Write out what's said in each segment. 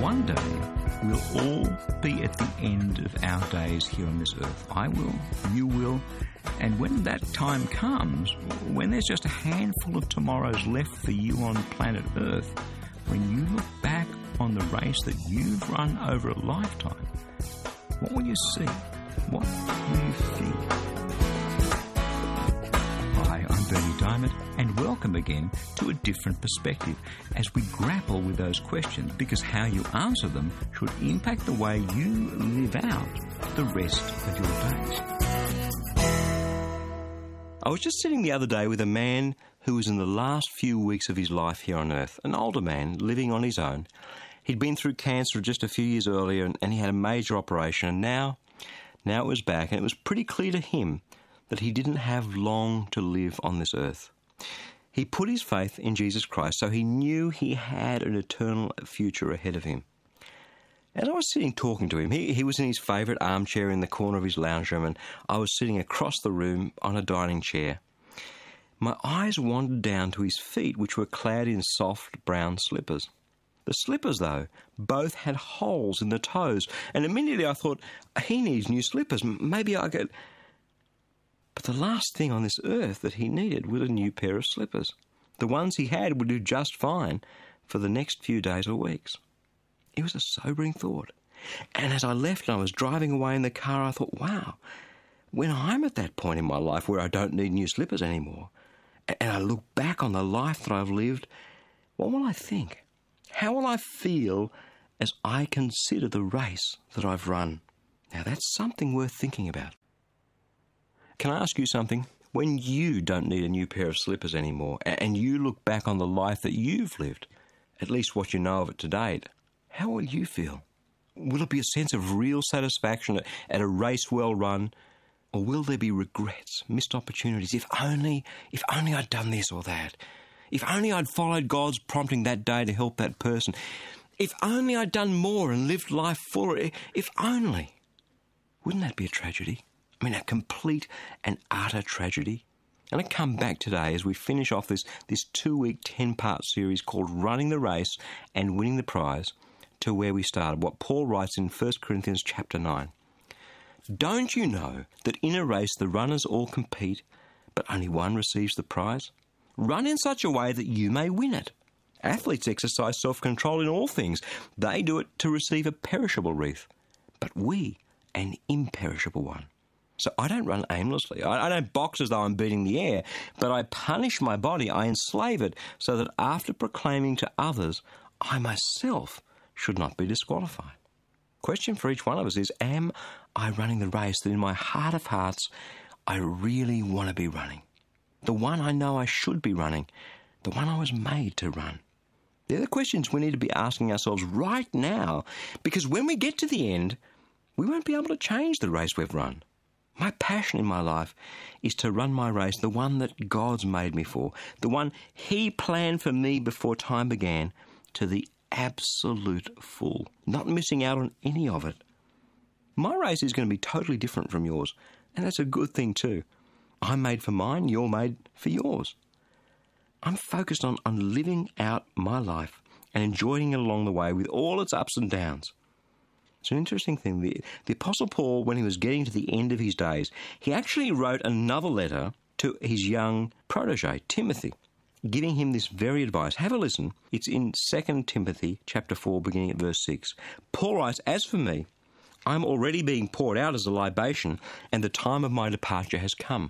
one day we'll all be at the end of our days here on this earth. I will, you will, and when that time comes, when there's just a handful of tomorrows left for you on planet Earth, when you look back on the race that you've run over a lifetime, what will you see? What will you feel? Hi, I'm Berni Dymet, and welcome again to A Different Perspective as we grapple with those questions, because how you answer them should impact the way you live out the rest of your days. I was just sitting the other day with a man who was in the last few weeks of his life here on Earth, an older man living on his own. He'd been through cancer just a few years earlier and he had a major operation, and now it was back, and it was pretty clear to him that he didn't have long to live on this earth. He put his faith in Jesus Christ, so he knew he had an eternal future ahead of him. As I was sitting talking to him, he was in his favourite armchair in the corner of his lounge room, and I was sitting across the room on a dining chair. My eyes wandered down to his feet, which were clad in soft brown slippers. The slippers, though, both had holes in the toes, and immediately I thought, he needs new slippers, maybe I could... But the last thing on this earth that he needed was a new pair of slippers. The ones he had would do just fine for the next few days or weeks. It was a sobering thought. And as I left and I was driving away in the car, I thought, wow, when I'm at that point in my life where I don't need new slippers anymore, and I look back on the life that I've lived, what will I think? How will I feel as I consider the race that I've run? Now, that's something worth thinking about. Can I ask you something? When you don't need a new pair of slippers anymore, and you look back on the life that you've lived, at least what you know of it to date, how will you feel? Will it be a sense of real satisfaction at a race well run? Or will there be regrets, missed opportunities? If only I'd done this or that. If only I'd followed God's prompting that day to help that person. If only I'd done more and lived life fuller. If only. Wouldn't that be a tragedy? I mean, a complete and utter tragedy. And I come back today as we finish off this 2-week, 10-part series called Running the Race and Winning the Prize, to where we started, what Paul writes in 1 Corinthians chapter 9. Don't you know that in a race the runners all compete, but only one receives the prize? Run in such a way that you may win it. Athletes exercise self-control in all things. They do it to receive a perishable wreath, but we an imperishable one. So I don't run aimlessly. I don't box as though I'm beating the air, but I punish my body, I enslave it, so that after proclaiming to others, I myself should not be disqualified. Question for each one of us is, am I running the race that in my heart of hearts I really want to be running? The one I know I should be running, the one I was made to run. They're the questions we need to be asking ourselves right now, because when we get to the end, we won't be able to change the race we've run. My passion in my life is to run my race, the one that God's made me for, the one He planned for me before time began, to the absolute full, not missing out on any of it. My race is going to be totally different from yours, and that's a good thing too. I'm made for mine, you're made for yours. I'm focused on living out my life and enjoying it along the way with all its ups and downs. It's an interesting thing. The Apostle Paul, when he was getting to the end of his days, he actually wrote another letter to his young protege, Timothy, giving him this very advice. Have a listen. It's in 2 Timothy chapter 4, beginning at verse 6. Paul writes, as for me, I am already being poured out as a libation, and the time of my departure has come.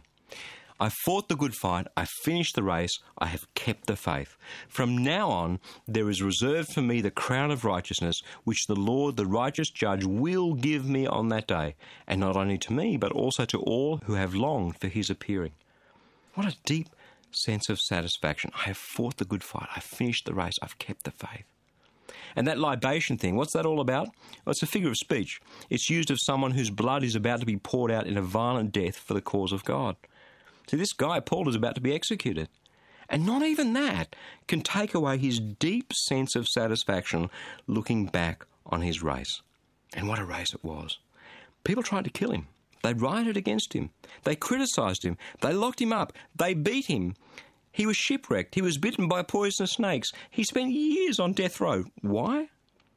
I fought the good fight, I finished the race, I have kept the faith. From now on, there is reserved for me the crown of righteousness, which the Lord, the righteous judge, will give me on that day, and not only to me, but also to all who have longed for his appearing. What a deep sense of satisfaction. I have fought the good fight, I've finished the race, I've kept the faith. And that libation thing, what's that all about? Well, it's a figure of speech. It's used of someone whose blood is about to be poured out in a violent death for the cause of God. See, this guy, Paul, is about to be executed. And not even that can take away his deep sense of satisfaction looking back on his race. And what a race it was. People tried to kill him. They rioted against him. They criticised him. They locked him up. They beat him. He was shipwrecked. He was bitten by poisonous snakes. He spent years on death row. Why?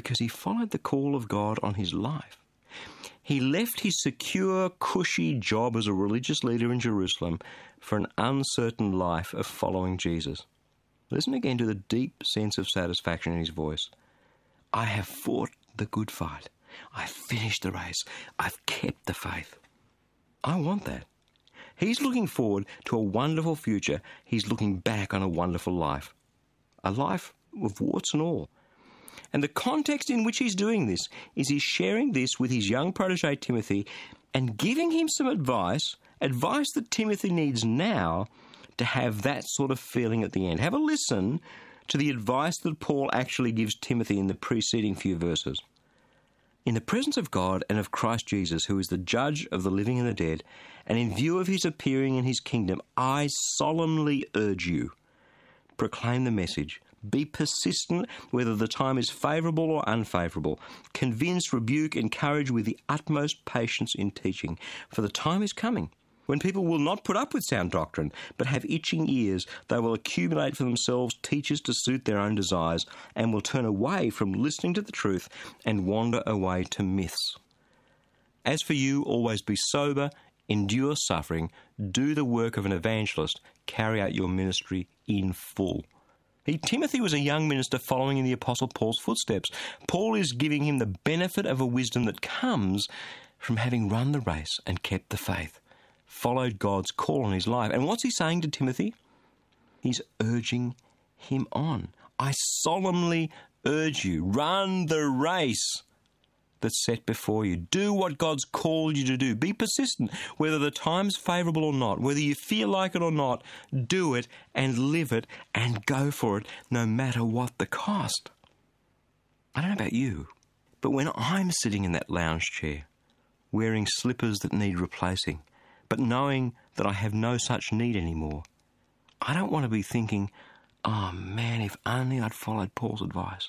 because he followed the call of God on his life. He left his secure, cushy job as a religious leader in Jerusalem for an uncertain life of following Jesus. Listen again to the deep sense of satisfaction in his voice. I have fought the good fight. I've finished the race. I've kept the faith. I want that. He's looking forward to a wonderful future. He's looking back on a wonderful life. A life with warts and all. And the context in which he's doing this is he's sharing this with his young protege Timothy and giving him some advice that Timothy needs now to have that sort of feeling at the end. Have a listen to the advice that Paul actually gives Timothy in the preceding few verses. In the presence of God and of Christ Jesus, who is the judge of the living and the dead, and in view of his appearing in his kingdom, I solemnly urge you, proclaim the message. Be persistent, whether the time is favourable or unfavourable. Convince, rebuke, encourage with the utmost patience in teaching. For the time is coming when people will not put up with sound doctrine, but have itching ears. They will accumulate for themselves teachers to suit their own desires, and will turn away from listening to the truth and wander away to myths. As for you, always be sober, endure suffering, do the work of an evangelist, carry out your ministry in full. Timothy was a young minister following in the Apostle Paul's footsteps. Paul is giving him the benefit of a wisdom that comes from having run the race and kept the faith, followed God's call on his life. And what's he saying to Timothy? He's urging him on. I solemnly urge you, run the race that's set before you. Do what God's called you to do. Be persistent, whether the time's favourable or not, whether you feel like it or not. Do it and live it and go for it, no matter what the cost. I don't know about you, but when I'm sitting in that lounge chair, wearing slippers that need replacing, but knowing that I have no such need anymore, I don't want to be thinking, oh man, if only I'd followed Paul's advice.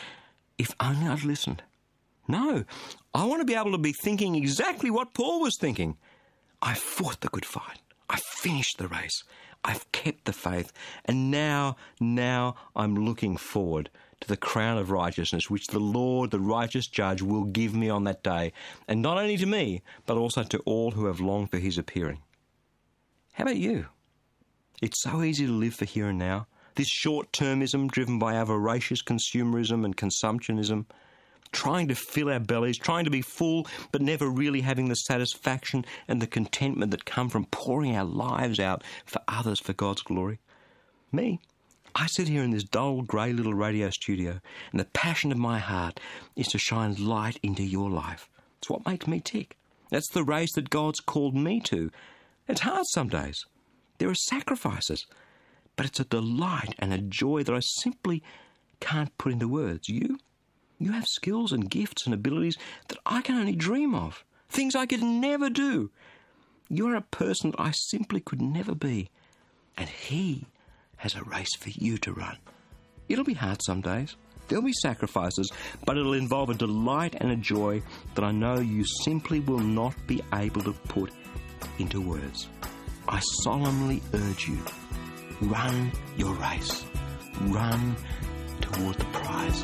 If only I'd listened. No, I want to be able to be thinking exactly what Paul was thinking. I fought the good fight. I finished the race. I've kept the faith. And now I'm looking forward to the crown of righteousness which the Lord, the righteous judge, will give me on that day. And not only to me, but also to all who have longed for his appearing. How about you? It's so easy to live for here and now. This short-termism driven by our voracious consumerism and consumptionism, trying to fill our bellies, trying to be full, but never really having the satisfaction and the contentment that come from pouring our lives out for others for God's glory. Me, I sit here in this dull, grey little radio studio, and the passion of my heart is to shine light into your life. It's what makes me tick. That's the race that God's called me to. It's hard some days. There are sacrifices, but it's a delight and a joy that I simply can't put into words. You have skills and gifts and abilities that I can only dream of, things I could never do. You're a person that I simply could never be, and he has a race for you to run. It'll be hard some days. There'll be sacrifices, but it'll involve a delight and a joy that I know you simply will not be able to put into words. I solemnly urge you, run your race. Run toward the prize.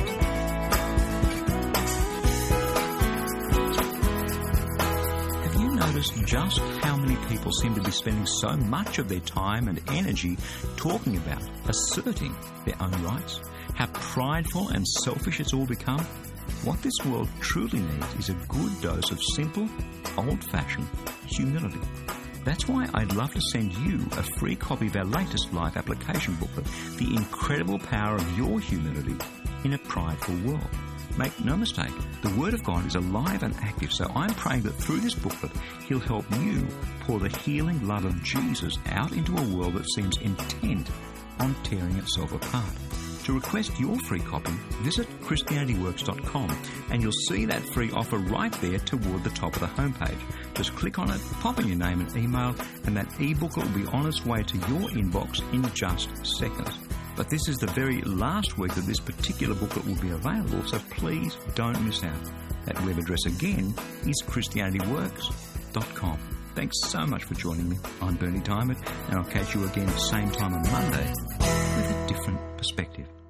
Notice just how many people seem to be spending so much of their time and energy talking about, asserting their own rights, how prideful and selfish it's all become. What this world truly needs is a good dose of simple, old-fashioned humility. That's why I'd love to send you a free copy of our latest life application booklet, The Incredible Power of Your Humility in a Prideful World. Make no mistake, the Word of God is alive and active, so I'm praying that through this booklet, He'll help you pour the healing love of Jesus out into a world that seems intent on tearing itself apart. To request your free copy, visit ChristianityWorks.com and you'll see that free offer right there toward the top of the homepage. Just click on it, pop in your name and email, and that e-booklet will be on its way to your inbox in just seconds. But this is the very last week that this particular booklet will be available, so please don't miss out. That web address again is ChristianityWorks.com. Thanks so much for joining me. I'm Bernie Diamond, and I'll catch you again same time on Monday with a different perspective.